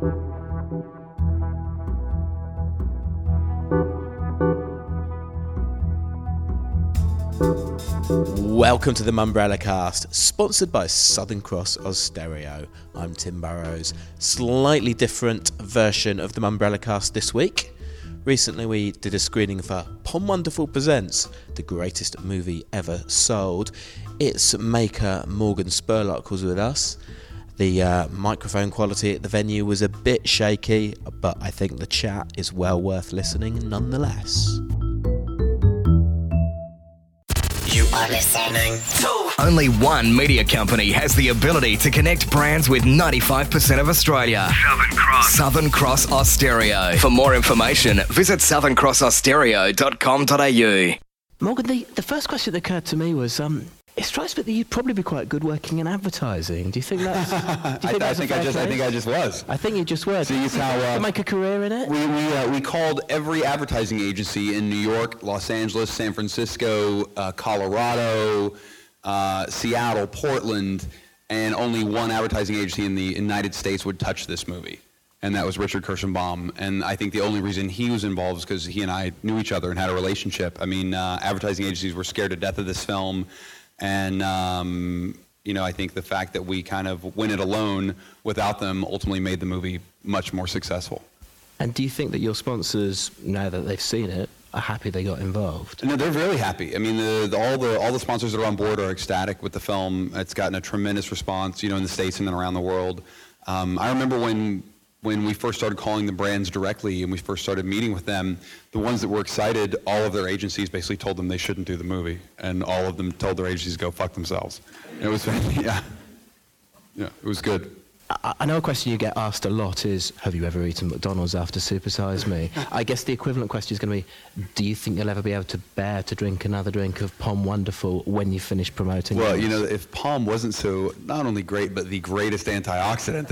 Welcome to the Mumbrella Cast, sponsored by Southern Cross Austereo. I'm Tim Burrows. Slightly different version of the Mumbrella Cast this week. Recently we did a screening for Pom Wonderful Presents, the greatest movie ever sold. Its maker Morgan Spurlock was with us. The microphone quality at the venue was a bit shaky, but I think the chat is well worth listening nonetheless. You are listening to... Only one media company has the ability to connect brands with 95% of Australia. Southern Cross Austereo. For more information, visit southerncrossaustereo.com.au. Morgan, the first question that occurred to me was, it strikes me that you'd probably be quite good working in advertising. Do you think that's? I think I just was. I think you just were. See how to make a career in it. We called every advertising agency in New York, Los Angeles, San Francisco, Colorado, Seattle, Portland, and only one advertising agency in the United States would touch this movie, and that was Richard Kirschenbaum. And I think the only reason he was involved is because he and I knew each other and had a relationship. I mean, advertising agencies were scared to death of this film. And, I think the fact that we kind of went it alone without them ultimately made the movie much more successful. And do you think that your sponsors, now that they've seen it, are happy they got involved? No, they're very happy. I mean, all the sponsors that are on board are ecstatic with the film. It's gotten a tremendous response, in the States and then around the world. I remember when we first started calling the brands directly and we first started meeting with them, the ones that were excited, all of their agencies basically told them they shouldn't do the movie. And all of them told their agencies to go fuck themselves. It was, yeah, it was good. I know a question you get asked a lot is, have you ever eaten McDonald's after Super Size Me? I guess the equivalent question is going to be, do you think you'll ever be able to bear to drink another drink of Pom Wonderful when you finish promoting it? Well, if Pom wasn't so, not only great, but the greatest antioxidant,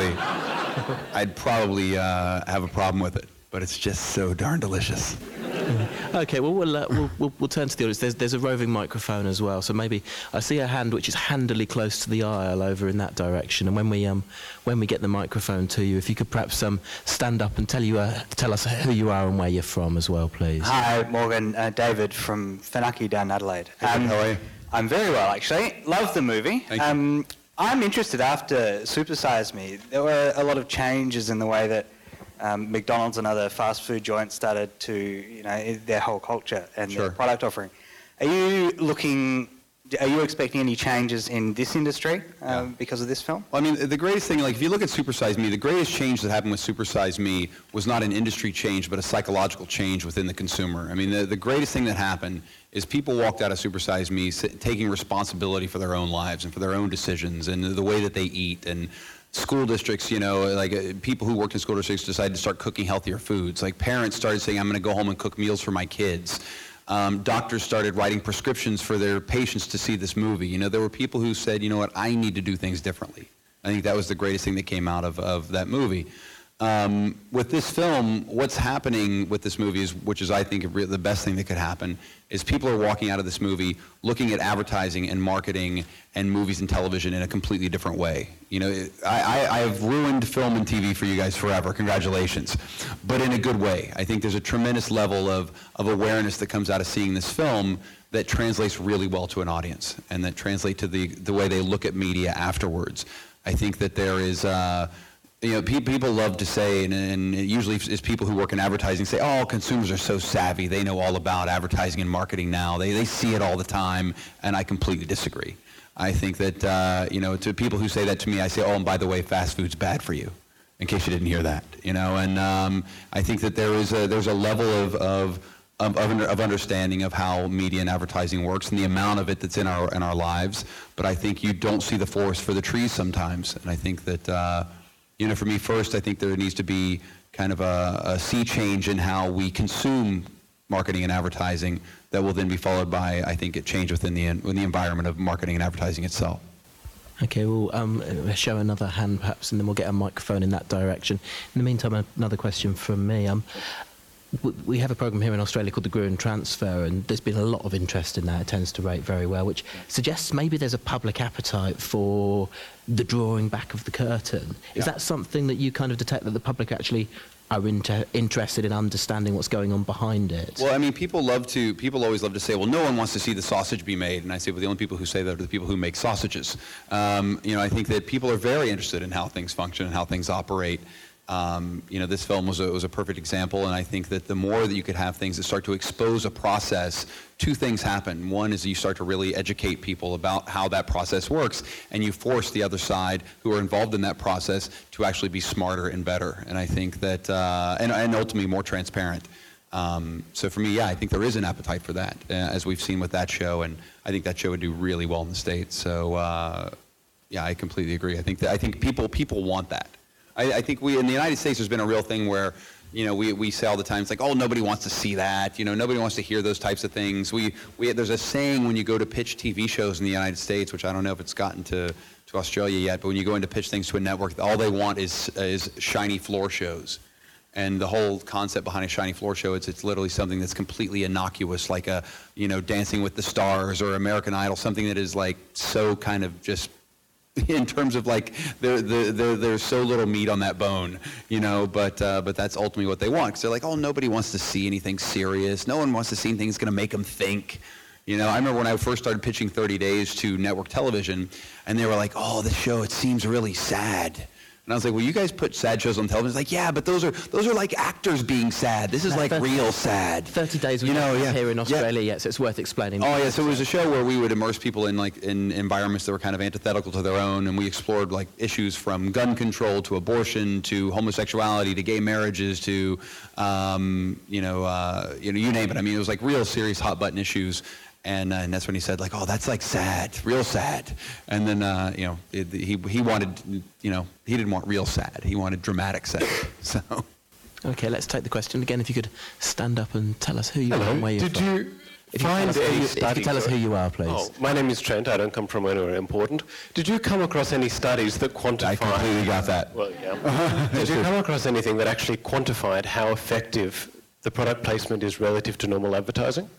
I'd probably have a problem with it. But it's just so darn delicious. Okay, well, we'll turn to the audience. There's a roving microphone as well, so maybe I see a hand which is handily close to the aisle over in that direction. And when we get the microphone to you, if you could perhaps stand up and tell us who you are and where you're from as well, please. Hi, Morgan. David from Whanake down in Adelaide. How are you? I'm very well, actually. Love the movie. Thank you. I'm interested after Super Size Me. There were a lot of changes in the way that McDonald's and other fast food joints started to, their whole culture and Sure. their product offering. Are you expecting any changes in this industry because of this film? Well, I mean, the greatest thing, if you look at Super Size Me, the greatest change that happened with Super Size Me was not an industry change, but a psychological change within the consumer. I mean, the greatest thing that happened is people walked out of Super Size Me taking responsibility for their own lives and for their own decisions and the way that they eat. And school districts, people who worked in school districts decided to start cooking healthier foods. Like parents started saying, I'm going to go home and cook meals for my kids. Doctors started writing prescriptions for their patients to see this movie. There were people who said, I need to do things differently. I think that was the greatest thing that came out of that movie. With this film, what's happening with this movie which is I think the best thing that could happen, is people are walking out of this movie looking at advertising and marketing and movies and television in a completely different way. I have ruined film and TV for you guys forever. Congratulations. But in a good way. I think there's a tremendous level of awareness that comes out of seeing this film that translates really well to an audience and that translates to the way they look at media afterwards. I think that there is... people love to say, and usually it's people who work in advertising say, oh, consumers are so savvy. They know all about advertising and marketing now. They see it all the time, and I completely disagree. I think that, to people who say that to me, I say, oh, and by the way, fast food's bad for you, in case you didn't hear that, And I think that there's a level of understanding of how media and advertising works and the amount of it that's in our lives. But I think you don't see the forest for the trees sometimes, and I think that... for me first, I think there needs to be kind of a sea change in how we consume marketing and advertising that will then be followed by, I think, a change within the environment of marketing and advertising itself. Okay, we'll show another hand perhaps, and then we'll get a microphone in that direction. In the meantime, another question from me. we have a program here in Australia called the Gruen Transfer, and there's been a lot of interest in that. It tends to rate very well, which suggests maybe there's a public appetite for the drawing back of the curtain. Is that something that you kind of detect, that the public actually are interested in understanding what's going on behind it? Well, I mean, people always love to say, well, no one wants to see the sausage be made. And I say, well, the only people who say that are the people who make sausages. I think that people are very interested in how things function and how things operate. This film was a perfect example, and I think that the more that you could have things that start to expose a process, two things happen. One is you start to really educate people about how that process works, and you force the other side who are involved in that process to actually be smarter and better. And I think that, and ultimately more transparent. So for me, I think there is an appetite for that, as we've seen with that show, and I think that show would do really well in the States. So, I completely agree. I think people want that. I think in the United States, there's been a real thing where, we say all the time, it's like, oh, nobody wants to see that. Nobody wants to hear those types of things. There's a saying when you go to pitch TV shows in the United States, which I don't know if it's gotten to Australia yet, but when you go in to pitch things to a network, all they want is shiny floor shows. And the whole concept behind a shiny floor show, it's literally something that's completely innocuous, like Dancing with the Stars or American Idol, something that is like so kind of just, in terms of like there's so little meat on that bone, but that's ultimately what they want, because they're like, oh, nobody wants to see anything serious. No one wants to see anything that's going to make them think. I remember when I first started pitching 30 Days to network television, and they were like, oh, this show, it seems really sad. And I was like, well, you guys put sad shows on television. It's like, yeah, but those are like actors being sad. This is like real sad. 30 Days we don't have here in Australia yet, so it's worth explaining. Oh, yeah, so it was a show where we would immerse people in environments that were kind of antithetical to their own, and we explored like issues from gun control to abortion to homosexuality to gay marriages to, you name it. I mean, it was like real serious hot button issues. And that's when he said, like, oh, that's like sad, real sad. And then, he wanted, he didn't want real sad. He wanted dramatic sad. So. Okay, let's take the question again. If you could stand up and tell us who you are and where you're from. If you tell us who you are, please. Oh, my name is Trent. I don't come from anywhere important. Did you come across any studies that quantify... I completely got that. Well, yeah. Did you come across anything that actually quantified how effective the product placement is relative to normal advertising?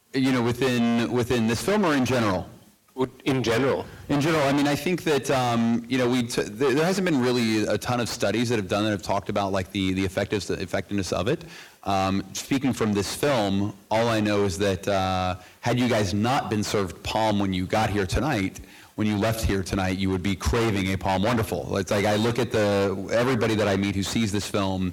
Within this film or in general? In general. In general, I mean, I think that, there hasn't been really a ton of studies that have talked about like the effectiveness of it. Speaking from this film, all I know is that had you guys not been served Palm when you got here tonight, when you left here tonight, you would be craving a Palm Wonderful. It's like I look at everybody that I meet who sees this film,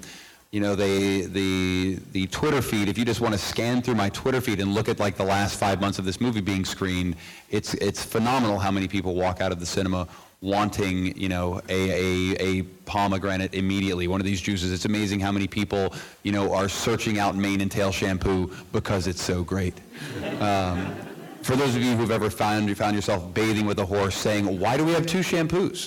the Twitter feed, if you just want to scan through my Twitter feed and look at like the last 5 months of this movie being screened, it's phenomenal how many people walk out of the cinema wanting, a pomegranate immediately, one of these juices. It's amazing how many people, are searching out mane and tail shampoo because it's so great. For those of you who've ever found yourself bathing with a horse saying, why do we have two shampoos?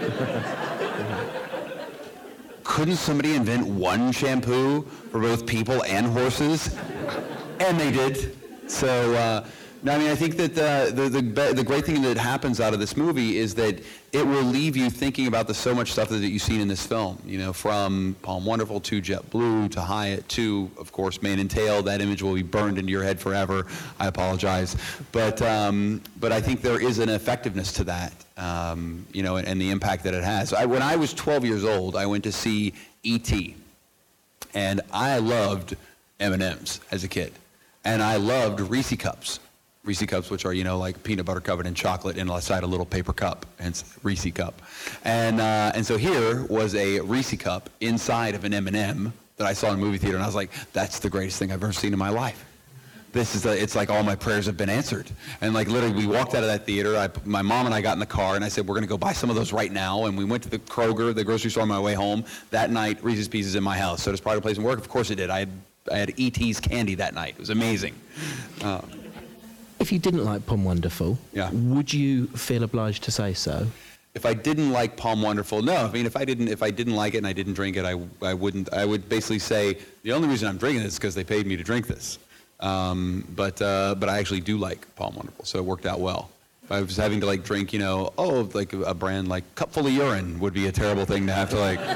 Couldn't somebody invent one shampoo for both people and horses? And they did. So, I think that the great thing that happens out of this movie is that it will leave you thinking about so much stuff that you've seen in this film. From Palm Wonderful to JetBlue to Hyatt to, of course, Mane and Tail. That image will be burned into your head forever. I apologize, but I think there is an effectiveness to that, and the impact that it has. When I was 12 years old, I went to see E.T., and I loved M&Ms as a kid, and I loved Reese Cups. Reese Cups, which are, like peanut butter covered in chocolate inside a little paper cup, and it's Reese Cup. And so here was a Reese Cup inside of an M&M that I saw in a movie theater, and I was like, that's the greatest thing I've ever seen in my life. It's like all my prayers have been answered. And like literally we walked out of that theater, my mom and I got in the car, and I said, we're going to go buy some of those right now. And we went to the Kroger, the grocery store on my way home. That night, Reese's Pieces in my house. So does Pride of Place and Work? Of course it did. I had E.T.'s candy that night. It was amazing. If you didn't like Palm Wonderful, would you feel obliged to say so? If I didn't like Palm Wonderful, no. I mean, if I didn't like it and I didn't drink it, I wouldn't. I would basically say the only reason I'm drinking it is because they paid me to drink this. But I actually do like Palm Wonderful, so it worked out well. If I was having to like drink, like a brand like Cup Full of Urine would be a terrible thing to have to like,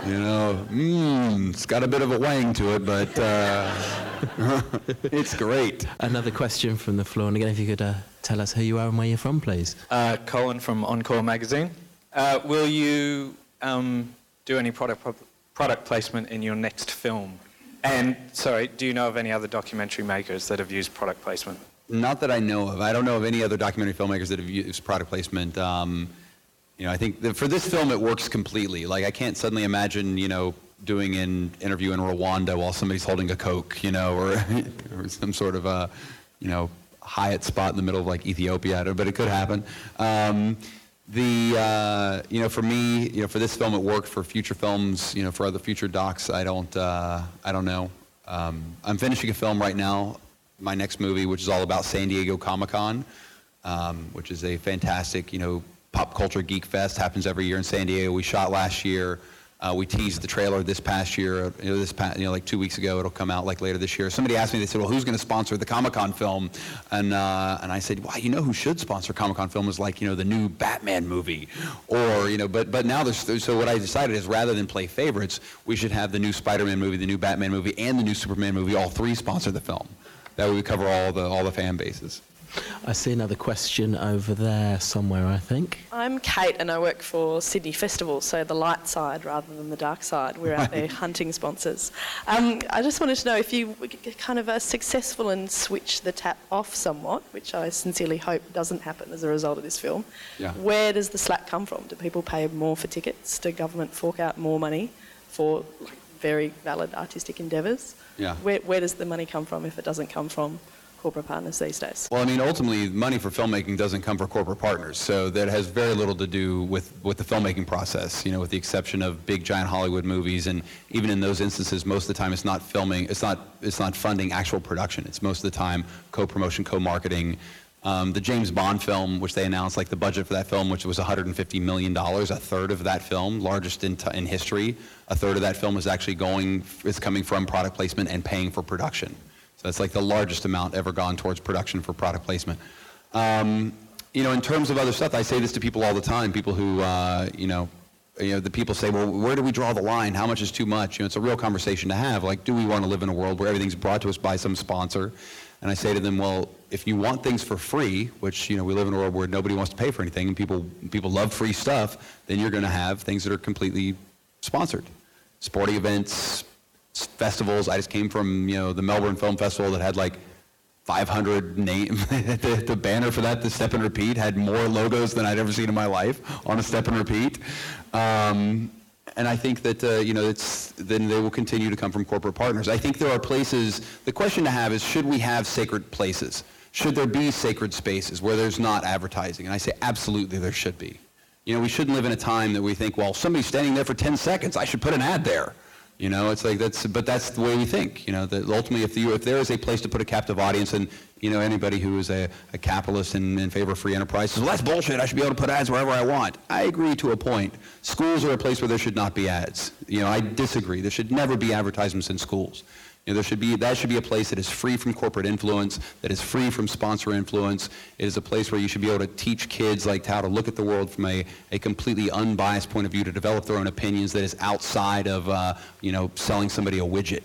it's got a bit of a wang to it, but it's great. Another question from the floor, and again, if you could tell us who you are and where you're from, please. Colin from Encore Magazine. Will you do any product placement in your next film? And, sorry, do you know of any other documentary makers that have used product placement? Not that I know of. I don't know of any other documentary filmmakers that have used product placement. I think that for this film it works completely. Like I can't suddenly imagine, doing an interview in Rwanda while somebody's holding a Coke, or some sort of a, Hyatt spot in the middle of like Ethiopia. But it could happen. For me, for this film it worked. For future films, for other future docs, I don't know. I'm finishing a film right now, my next movie, which is all about San Diego Comic-Con, which is a fantastic, pop culture geek fest. Happens every year in San Diego. We shot last year. We teased the trailer this past year. Like 2 weeks ago. It'll come out like later this year. Somebody asked me. They said, "Well, who's going to sponsor the Comic-Con film?" And I said, "Well, who should sponsor Comic-Con film is like the new Batman movie, or But now so what I decided is rather than play favorites, we should have the new Spider-Man movie, the new Batman movie, and the new Superman movie. All three sponsor the film. That way we cover all the fan bases." I see another question over there somewhere, I think. I'm Kate and I work for Sydney Festival, so the light side rather than the dark side. We're out there hunting sponsors. I just wanted to know if you were kind of successful and switch the tap off somewhat, which I sincerely hope doesn't happen as a result of this film. Yeah. Where does the slack come from? Do people pay more for tickets? Do government fork out more money for very valid artistic endeavours? Yeah. Where does the money come from if it doesn't come from corporate partners these days? Well, ultimately, money for filmmaking doesn't come from corporate partners, so that has very little to do with the filmmaking process. With the exception of big, giant Hollywood movies, and even in those instances, most of the time, it's not filming. It's not funding actual production. It's most of the time co-promotion, co-marketing. The James Bond film, which they announced, like the budget for that film, which was $150 million, a third of that film, largest in history, a third of that film is actually coming from product placement and paying for production. So that's like the largest amount ever gone towards production for product placement. In terms of other stuff, I say this to people all the time. People who, the people say, well, where do we draw the line? How much is too much? It's a real conversation to have. Like, do we want to live in a world where everything's brought to us by some sponsor? And I say to them, well, if you want things for free, which, we live in a world where nobody wants to pay for anything, and people love free stuff, then you're going to have things that are completely sponsored. Sporting events, festivals. I just came from, the Melbourne Film Festival that had like 500 names. The banner for that, the Step and Repeat, had more logos than I'd ever seen in my life on a Step and Repeat. And I think that, then they will continue to come from corporate partners. I think there are places, the question to have is, should we have sacred places? Should there be sacred spaces where there's not advertising? And I say absolutely there should be. We shouldn't live in a time that we think, well, somebody's standing there for 10 seconds, I should put an ad there. It's like that's the way we think. That ultimately, if there is a place to put a captive audience, and anybody who is a capitalist and in favor of free enterprise says, well, that's bullshit. I should be able to put ads wherever I want. I agree to a point. Schools are a place where there should not be ads. I disagree. There should never be advertisements in schools. That should be a place that is free from corporate influence, that is free from sponsor influence. It is a place where you should be able to teach kids like how to look at the world from a completely unbiased point of view, to develop their own opinions, that is outside of selling somebody a widget.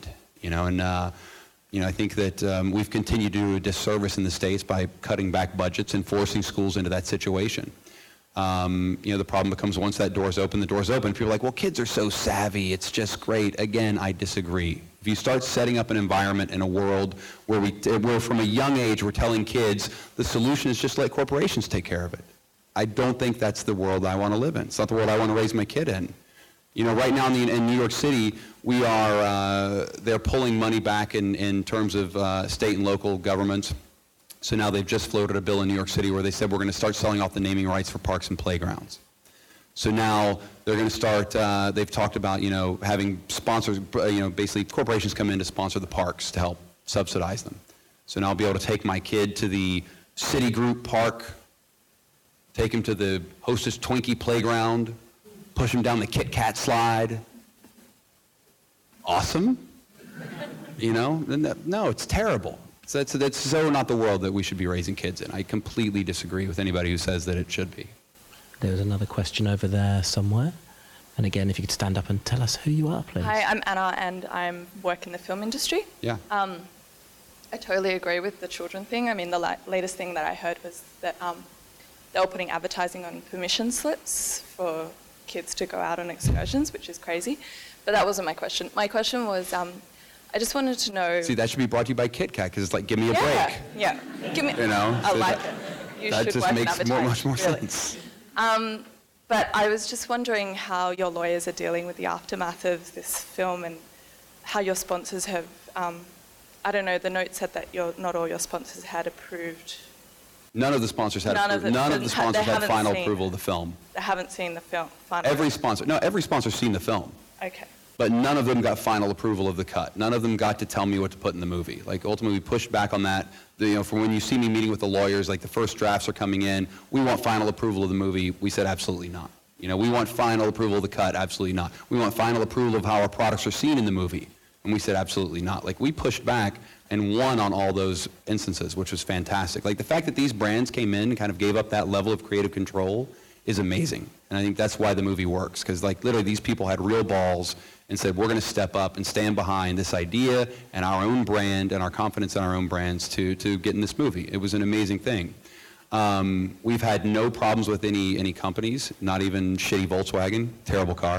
I think that we've continued to do a disservice in the States by cutting back budgets and forcing schools into that situation. The problem becomes once that door's open, the door's open. People are like, well, kids are so savvy, it's just great. Again, I disagree. If you start setting up an environment in a world where from a young age we're telling kids the solution is just let corporations take care of it, I don't think that's the world I want to live in. It's not the world I want to raise my kid in. Right now in New York City, they're pulling money back in terms of state and local governments. So now they've just floated a bill in New York City where they said we're going to start selling off the naming rights for parks and playgrounds. So now they're going to start, they've talked about, having sponsors, basically corporations come in to sponsor the parks to help subsidize them. So now I'll be able to take my kid to the Citigroup Park, take him to the Hostess Twinkie Playground, push him down the Kit Kat slide. Awesome. No, it's terrible. So that's so not the world that we should be raising kids in. I completely disagree with anybody who says that it should be. There's another question over there somewhere. And again, if you could stand up and tell us who you are, please. Hi, I'm Anna, and I work in the film industry. Yeah. I totally agree with the children thing. I mean, the latest thing that I heard was that they were putting advertising on permission slips for kids to go out on excursions, which is crazy. But that wasn't my question. My question was, I just wanted to know... See, that should be brought to you by Kit Kat, because it's like, give me a break. Yeah, give me... You know? I so like it. You that should just work in makes advertising, much more really. sense. But I was just wondering how your lawyers are dealing with the aftermath of this film and how your sponsors have... I don't know, the note said that not all your sponsors had approved... None of the sponsors had final approval of the film. They haven't seen the film. Final Every sponsor's seen the film. Okay. But none of them got final approval of the cut. None of them got to tell me what to put in the movie. Like, ultimately, we pushed back on that. From when you see me meeting with the lawyers, like the first drafts are coming in, we want final approval of the movie. We said absolutely not. We want final approval of the cut. Absolutely not. We want final approval of how our products are seen in the movie. And we said absolutely not. Like, we pushed back and won on all those instances, which was fantastic. Like, the fact that these brands came in and kind of gave up that level of creative control is amazing. And I think that's why the movie works, because like literally these people had real balls and said, we're going to step up and stand behind this idea and our own brand and our confidence in our own brands to get in this movie. It was an amazing thing. We've had no problems with any companies, not even shitty Volkswagen, terrible car.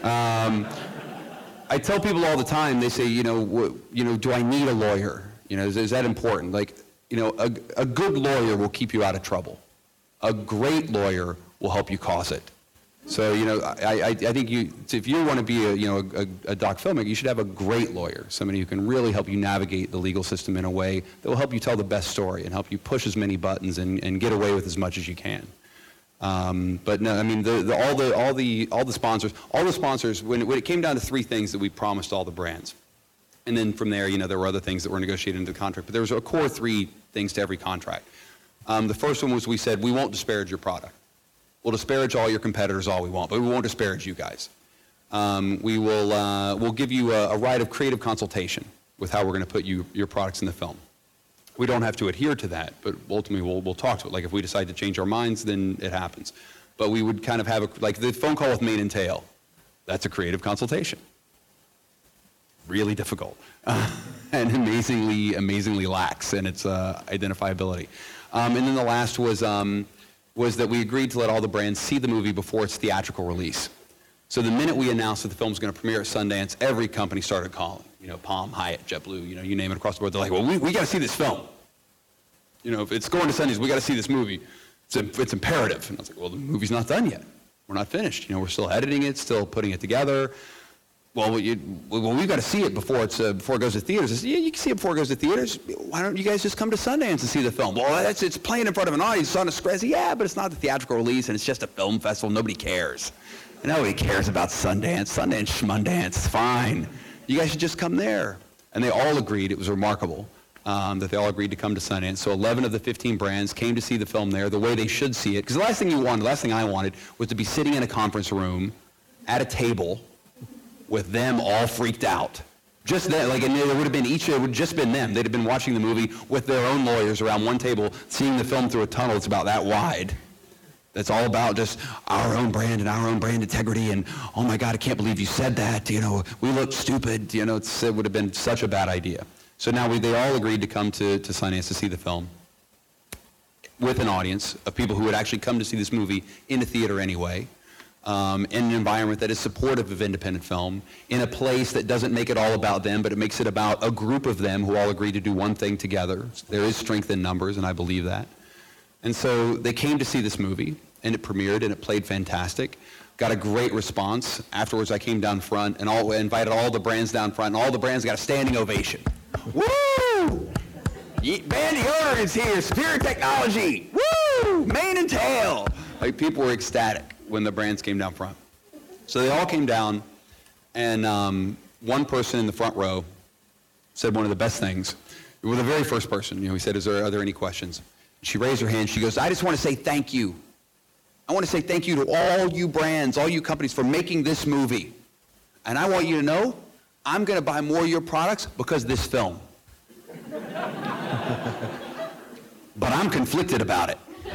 I tell people all the time, they say, do I need a lawyer? Is that important? Like, a good lawyer will keep you out of trouble. A great lawyer will help you cause it. So, I think if you want to be a doc filmmaker, you should have a great lawyer, somebody who can really help you navigate the legal system in a way that will help you tell the best story and help you push as many buttons and get away with as much as you can. But no, I mean, all the sponsors, when it came down to three things that we promised all the brands, and then from there, there were other things that were negotiated into the contract, but there was a core three things to every contract. The first one was we said, we won't disparage your product. We'll disparage all your competitors all we want, but we won't disparage you guys. We'll give you a right of creative consultation with how we're going to put your products in the film. We don't have to adhere to that, but ultimately we'll talk to it. Like if we decide to change our minds, then it happens. But we would kind of have like the phone call with Mane and Tail. That's a creative consultation. Really difficult and amazingly lax in its identifiability. And then the last was that we agreed to let all the brands see the movie before its theatrical release. So the minute we announced that the film was going to premiere at Sundance, every company started calling. Palm, Hyatt, JetBlue, you name it across the board. They're like, well, we got to see this film. If it's going to Sundance, we got to see this movie. It's imperative. And I was like, well, the movie's not done yet. We're not finished. We're still editing it, still putting it together. Well, we've got to see it before it goes to theaters. I said, yeah, you can see it before it goes to theaters. Why don't you guys just come to Sundance and see the film? Well, it's playing in front of an audience. It's on a screen. Yeah, but it's not the theatrical release, and it's just a film festival. Nobody cares. Nobody cares about Sundance. Sundance, schmundance. It's fine. You guys should just come there. And they all agreed. It was remarkable that they all agreed to come to Sundance. So 11 of the 15 brands came to see the film there the way they should see it. Because the last thing I wanted was to be sitting in a conference room at a table with them all freaked out. Just that, and it would have just been them. They'd have been watching the movie with their own lawyers around one table, seeing the film through a tunnel that's about that wide. That's all about just our own brand and our own brand integrity and, oh my God, I can't believe you said that. We look stupid. It would have been such a bad idea. So now they all agreed to come to Sundance to see the film with an audience of people who would actually come to see this movie in a theater anyway. In an environment that is supportive of independent film, in a place that doesn't make it all about them, but it makes it about a group of them who all agree to do one thing together. There is strength in numbers, and I believe that. And so they came to see this movie, and it premiered, and it played fantastic. Got a great response. Afterwards, I came down front and invited all the brands down front, and all the brands got a standing ovation. Woo! Band Deodorant is here, Superior Technology! Woo! Mane and Tail! Like, people were ecstatic when the brands came down front. So they all came down, and one person in the front row said one of the best things. Well, the very first person, he said, are there any questions? She raised her hand. She goes, I just want to say thank you. I want to say thank you to all you brands, all you companies for making this movie. And I want you to know, I'm going to buy more of your products because of this film. but I'm conflicted about it.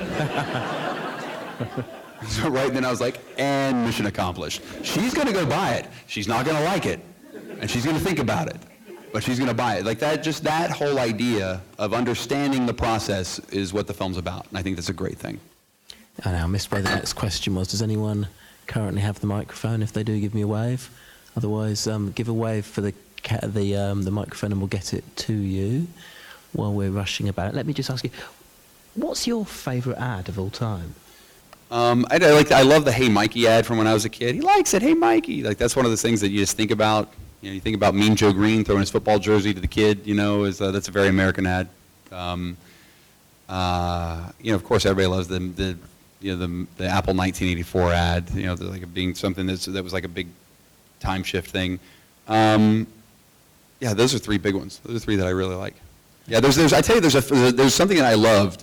So right then I was like, and mission accomplished. She's going to go buy it. She's not going to like it, and she's going to think about it, but she's going to buy it. Like that, just that whole idea of understanding the process is what the film's about, and I think that's a great thing. I know, I missed where the next question was. Does anyone currently have the microphone? If they do, give me a wave. Otherwise, give a wave for the microphone and we'll get it to you while we're rushing about it. Let me just ask you, what's your favourite ad of all time? I love the Hey Mikey ad from when I was a kid. He likes it, Hey Mikey. Like that's one of those things that you just think about. You know, you think about Mean Joe Green throwing his football jersey to the kid. You know, that's a very American ad. You know, of course, everybody loves the Apple 1984 ad. You know, like being something that was like a big time shift thing. Yeah, those are three big ones. Those are three that I really like. Yeah, I tell you, there's something that I loved.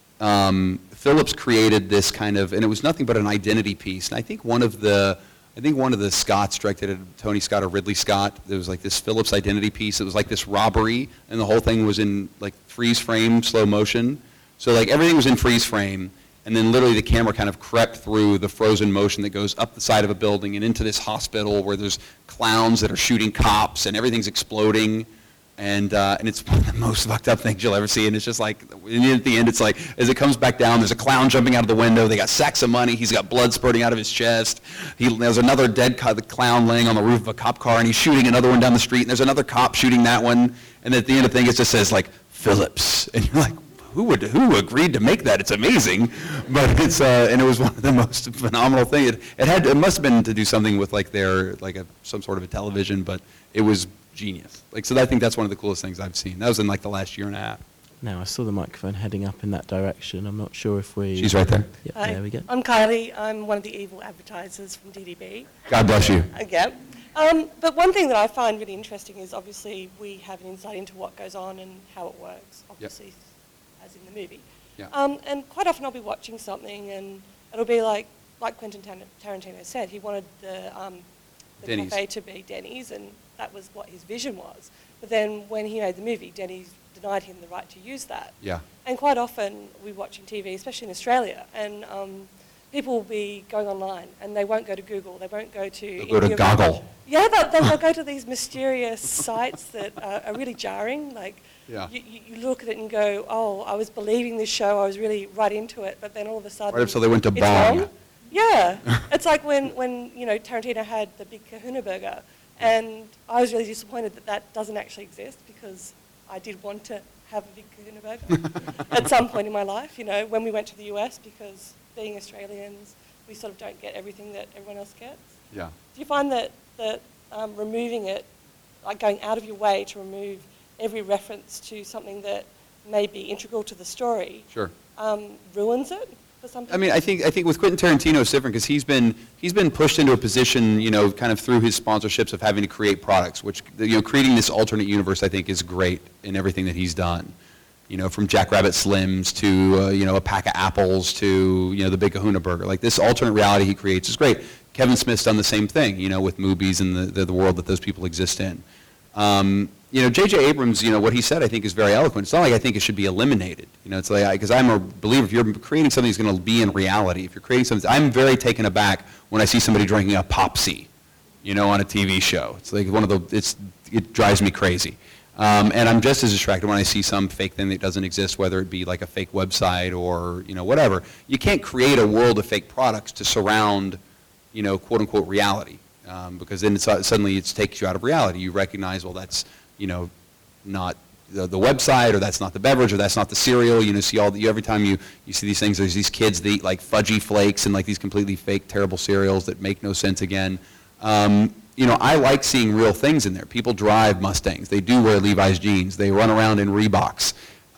Philips created this kind of, and it was nothing but an identity piece. And I think one of the Scotts directed at Tony Scott or Ridley Scott. There was like this Philips identity piece. It was like this robbery, and the whole thing was in like freeze frame, slow motion. So like everything was in freeze frame, and then literally the camera kind of crept through the frozen motion that goes up the side of a building and into this hospital where there's clowns that are shooting cops and everything's exploding. And it's one of the most fucked up things you'll ever see. And it's just like, and at the end, it's like, as it comes back down, there's a clown jumping out of the window. They got sacks of money. He's got blood spurting out of his chest. There's another dead clown laying on the roof of a cop car, and he's shooting another one down the street. And there's another cop shooting that one. And at the end of the thing, it just says, like, Philips. And you're like, who agreed to make that? It's amazing. But it's, and it was one of the most phenomenal things. It must have been to do something with, like, some sort of a television, but it was genius. Like, so I think that's one of the coolest things I've seen. That was in like the last year and a half. Now, I saw the microphone heading up in that direction. I'm not sure if we... She's right there. Yep, Hi, there we go. I'm Kylie. I'm one of the evil advertisers from DDB. God bless you. Again. But one thing that I find really interesting is obviously we have an insight into what goes on and how it works, obviously, as in the movie. Yeah. And quite often I'll be watching something and it'll be like Quentin Tarantino said, he wanted the cafe to be Denny's, and that was what his vision was. But then when he made the movie, Denny's denied him the right to use that. Yeah. And quite often we're watching TV, especially in Australia, and people will be going online and they won't go to Google, they won't go to... They'll go to Goggle. Yeah, they'll go to these mysterious sites that are really jarring. Like, you look at it and go, oh, I was believing this show, I was really right into it, but then all of a sudden... Right up so they went to it's Bong. wrong. Yeah. It's like when Tarantino had the Big Kahuna Burger, and I was really disappointed that doesn't actually exist, because I did want to have a Big Kahuna Burger at some point in my life, when we went to the US, because being Australians, we sort of don't get everything that everyone else gets. Yeah. Do you find that removing it, like going out of your way to remove every reference to something that may be integral to the story, ruins it? I mean, I think with Quentin Tarantino it's different, because he's been pushed into a position, kind of through his sponsorships of having to create products, which, creating this alternate universe I think is great in everything that he's done. From Jackrabbit Slims to, a pack of apples to, the Big Kahuna Burger. Like, this alternate reality he creates is great. Kevin Smith's done the same thing, with movies and the world that those people exist in. J.J. Abrams, what he said I think is very eloquent. It's not like I think it should be eliminated. It's like, because I'm a believer, if you're creating something that's going to be in reality, if you're creating something, I'm very taken aback when I see somebody drinking a Popsy, on a TV show. It's like it drives me crazy. And I'm just as distracted when I see some fake thing that doesn't exist, whether it be like a fake website or, whatever. You can't create a world of fake products to surround, quote unquote reality. Because then suddenly it takes you out of reality. You recognize, well, that's, not the website, or that's not the beverage, or that's not the cereal. See every time you see these things, there's these kids that eat like Fudgy Flakes and like these completely fake, terrible cereals that make no sense again. I like seeing real things in there. People drive Mustangs. They do wear Levi's jeans. They run around in Reeboks.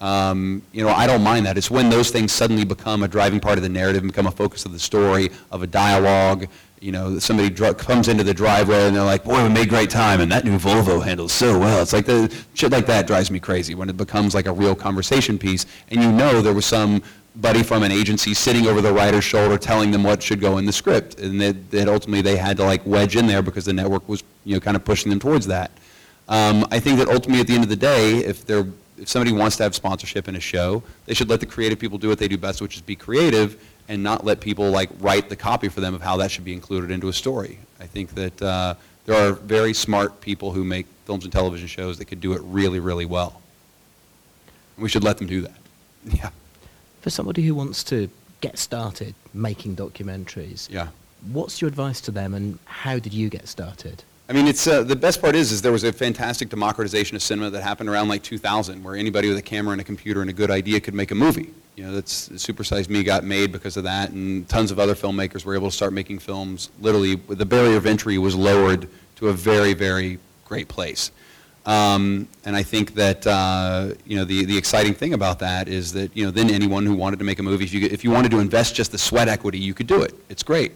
I don't mind that. It's when those things suddenly become a driving part of the narrative and become a focus of the story, of a dialogue. Somebody comes into the driveway and they're like, boy, we made great time, and that new Volvo handles so well. It's like the shit like that drives me crazy, when it becomes like a real conversation piece, and there was somebody from an agency sitting over the writer's shoulder telling them what should go in the script, and that ultimately they had to like wedge in there because the network was kind of pushing them towards that. I think that ultimately at the end of the day, if they're if somebody wants to have sponsorship in a show, they should let the creative people do what they do best, which is be creative, and not let people like write the copy for them of how that should be included into a story. I think that there are very smart people who make films and television shows that could do it really, really well. And we should let them do that. Yeah. For somebody who wants to get started making documentaries, Yeah. what's your advice to them, and how did you get started? I mean, it's the best part is there was a fantastic democratization of cinema that happened around like 2000, where anybody with a camera and a computer and a good idea could make a movie. You know, that's Super Size Me got made because of that, and tons of other filmmakers were able to start making films. Literally, the barrier of entry was lowered to a very, very great place. And I think that you know, the exciting thing about that is that, you know, then anyone who wanted to make a movie, if you wanted to invest just the sweat equity, you could do it. It's great.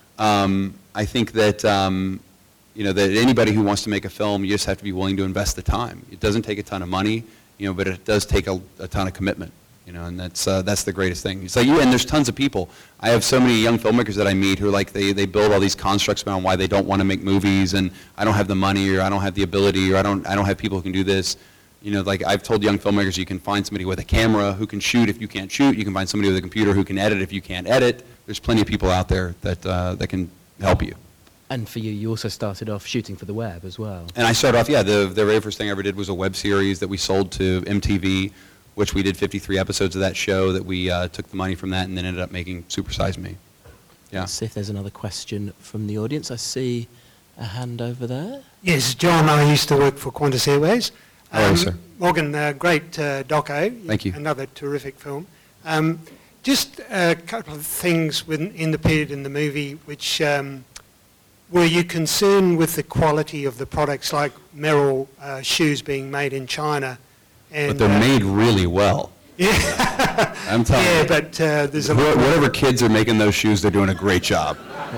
I think that you know, that anybody who wants to make a film, you just have to be willing to invest the time. It doesn't take a ton of money, you know, but it does take a ton of commitment, you know, and that's the greatest thing. It's like and there's tons of people. I have so many young filmmakers that I meet who like they build all these constructs around why they don't want to make movies, and I don't have the money, or I don't have the ability, or I don't have people who can do this. You know, like I've told young filmmakers, you can find somebody with a camera who can shoot if you can't shoot. You can find somebody with a computer who can edit if you can't edit. There's plenty of people out there that can help you. And for you, you also started off shooting for the web as well. And I started off, yeah, the very first thing I ever did was a web series that we sold to MTV, which we did 53 episodes of that show that we took the money from that and then ended up making Super Size Me. Yeah. Let's see if there's another question from the audience. I see a hand over there. Yes, John, I used to work for Qantas Airways. Hello, sir. Morgan, great doco. Thank you. Another terrific film. Just a couple of things in the period in the movie which... were you concerned with the quality of the products, like Merrell shoes being made in China? And, but they're made really well. Yeah. I'm telling you. Yeah, but there's a... Whatever kids are making those shoes, they're doing a great job.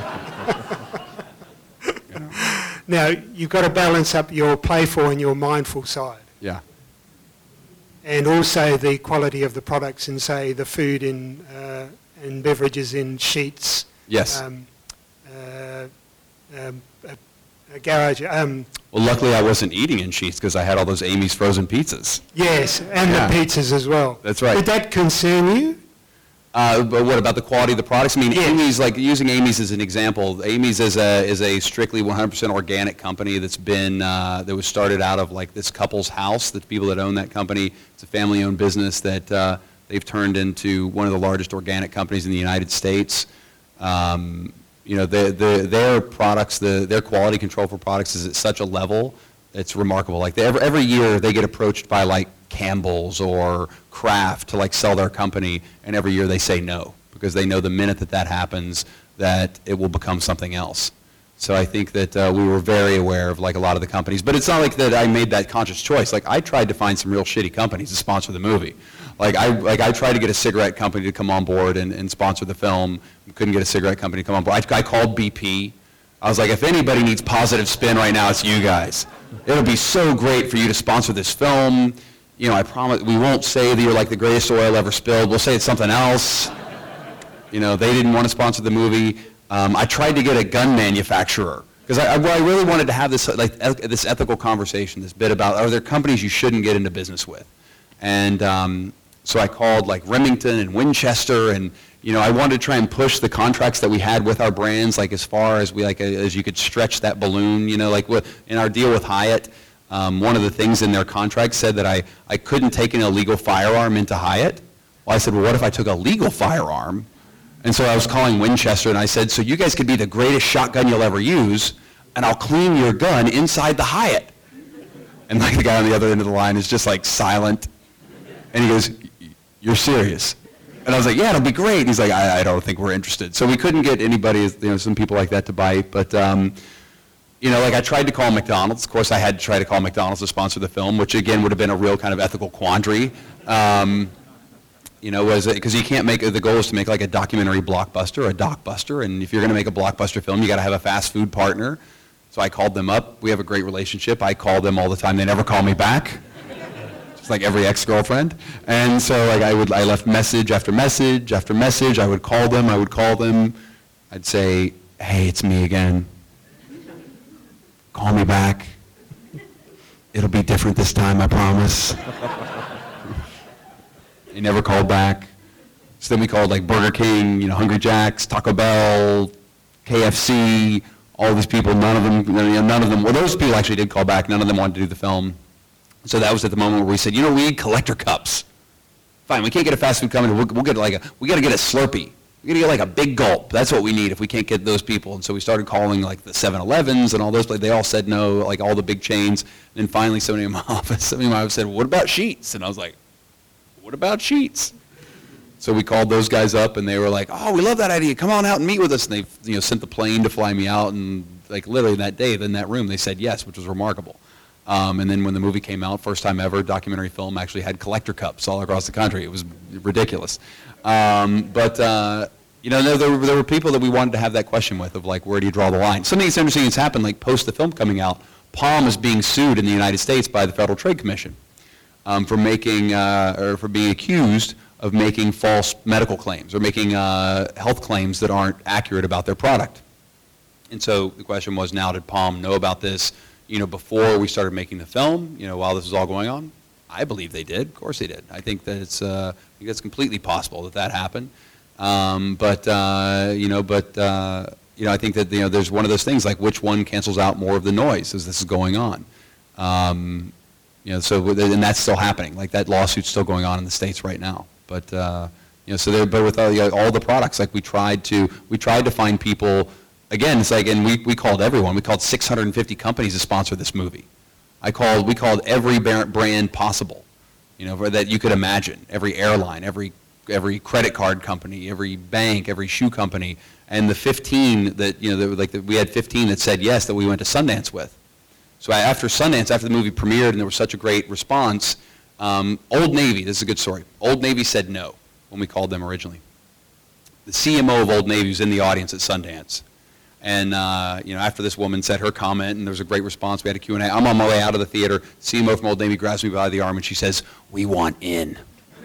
Now, you've got to balance up your playful and your mindful side. Yeah. And also the quality of the products in, say, the food in and beverages in Sheets. Yes. A garage. Well, luckily I wasn't eating in Sheets because I had all those Amy's frozen pizzas. Yes, and Yeah. the pizzas as well. That's right. Did that concern you? But what about the quality of the products? I mean, Yes. Amy's, like using Amy's as an example, Amy's is a strictly 100% organic company that's been, that was started out of like this couple's house, the people that own that company. It's a family-owned business that they've turned into one of the largest organic companies in the United States. You know, their products, their quality control for products is at such a level, it's remarkable. Like every year they get approached by like Campbell's or Kraft to like sell their company, and every year they say no, because they know the minute that happens that it will become something else. So I think that we were very aware of like a lot of the companies, but it's not like that I made that conscious choice. Like I tried to find some real shitty companies to sponsor the movie. I tried to get a cigarette company to come on board and sponsor the film. Couldn't get a cigarette company to come on board. I called BP. I was like, if anybody needs positive spin right now, it's you guys. It'll be so great for you to sponsor this film. You know, I promise we won't say that you're like the greatest oil ever spilled. We'll say it's something else. You know, they didn't want to sponsor the movie. I tried to get a gun manufacturer because I really wanted to have this this ethical conversation, this bit about are there companies you shouldn't get into business with, and so I called like Remington and Winchester, and you know I wanted to try and push the contracts that we had with our brands like as far as we as you could stretch that balloon. You know, like in our deal with Hyatt, one of the things in their contract said that I couldn't take an illegal firearm into Hyatt. Well, I said, well, what if I took a legal firearm? And so I was calling Winchester, and I said, so you guys could be the greatest shotgun you'll ever use, and I'll clean your gun inside the Hyatt. And like the guy on the other end of the line is just like silent, and he goes, you're serious? And I was like, yeah, it'll be great. And he's like, I don't think we're interested. So we couldn't get anybody, you know, some people like that to bite. But, you know, like I tried to call McDonald's. Of course, I had to try to call McDonald's to sponsor the film, which again would have been a real kind of ethical quandary. You know, because you can't make, the goal is to make like a documentary blockbuster, a docbuster, and if you're going to make a blockbuster film, you got to have a fast food partner. So I called them up. We have a great relationship. I call them all the time. They never call me back. Just like every ex-girlfriend. And so like I left message after message after message. I would call them. I'd say, hey, it's me again. Call me back. it'll be different this time, I promise. He never called back. So then we called like Burger King, Hungry Jack's, Taco Bell, KFC, all these people. None of them. Well, those people actually did call back. None of them wanted to do the film. So that was at the moment where we said, we need collector cups. Fine, we can't get a fast food company. We'll get we got to get a Slurpee. We got to get like a big gulp. That's what we need if we can't get those people. And so we started calling like the 7-Elevens and all those places. They all said no, like all the big chains. And then finally somebody in my office said, well, what about Sheetz? And I was like, what about Sheetz? So we called those guys up, and they were like, "Oh, we love that idea. Come on out and meet with us." And they, sent the plane to fly me out, and like literally that day, in that room, they said yes, which was remarkable. And then when the movie came out, first time ever, documentary film actually had collector cups all across the country. It was ridiculous. But there were people that we wanted to have that question with, of like, where do you draw the line? Something that's interesting has happened, like post the film coming out. Palm is being sued in the United States by the Federal Trade Commission for being accused of making false medical claims or making health claims that aren't accurate about their product. And so the question was, now did Palm know about this, before we started making the film, while this was all going on? I believe they did. Of course they did. I think that it's completely possible that happened. I think that there's one of those things, like which one cancels out more of the noise as this is going on. And that's still happening. Like that lawsuit's still going on in the States right now. But but with all the products, like we tried to find people. Again, it's like, and we called everyone. We called 650 companies to sponsor this movie. We called every brand possible, that you could imagine. Every airline, every credit card company, every bank, every shoe company, and the 15 that we had 15 that said yes, that we went to Sundance with. So after Sundance, after the movie premiered, and there was such a great response. Old Navy, this is a good story. Old Navy said no when we called them originally. The CMO of Old Navy was in the audience at Sundance. And, after this woman said her comment, and there was a great response, we had a Q&A. I'm on my way out of the theater. CMO from Old Navy grabs me by the arm, and she says, "We want in.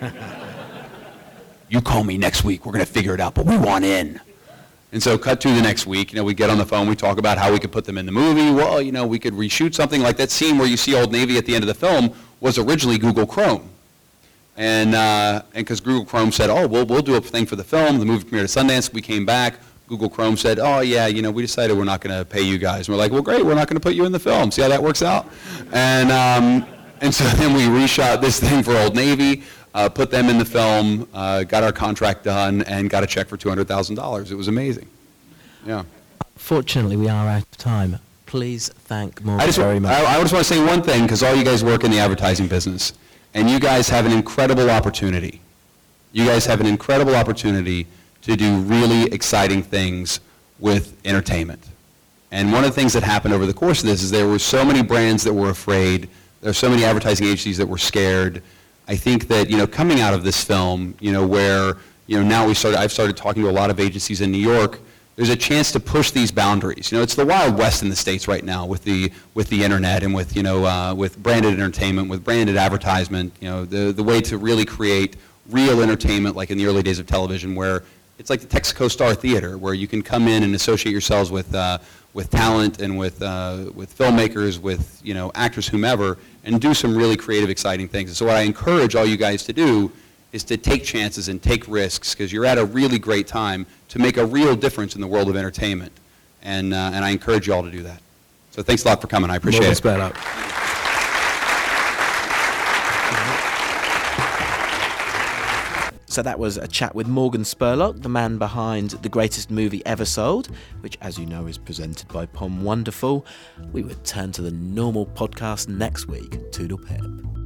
You call me next week. We're going to figure it out, but we want in." And so cut to the next week, we get on the phone, we talk about how we could put them in the movie. Well, we could reshoot something like that scene where you see Old Navy at the end of the film was originally Google Chrome. And because Google Chrome said, "Oh, we'll do a thing for the film." The movie premiered at Sundance. We came back. Google Chrome said, "Oh, yeah, we decided we're not going to pay you guys." And we're like, "Well, great, we're not going to put you in the film. See how that works out?" And so then we reshot this thing for Old Navy, put them in the film, got our contract done, and got a check for $200,000. It was amazing. Yeah. Fortunately, we are out of time. Please thank Morgan very much. I just want to say one thing, because all you guys work in the advertising business, and you guys have an incredible opportunity. You guys have an incredible opportunity to do really exciting things with entertainment. And one of the things that happened over the course of this is there were so many brands that were afraid. There are so many advertising agencies that were scared. I think that, coming out of this film, where, now I've started talking to a lot of agencies in New York, there's a chance to push these boundaries. It's the Wild West in the States right now with the internet and with, with branded entertainment, with branded advertisement, the way to really create real entertainment like in the early days of television, where it's like the Texaco Star Theater, where you can come in and associate yourselves with talent and with filmmakers, with actors, whomever, and do some really creative, exciting things. And so what I encourage all you guys to do is to take chances and take risks, because you're at a really great time to make a real difference in the world of entertainment. And I encourage you all to do that. So thanks a lot for coming. I appreciate it. Up. So that was a chat with Morgan Spurlock, the man behind The Greatest Movie Ever Sold, which, as you know, is presented by Pom Wonderful. We would turn to the normal podcast next week. Toodle pip.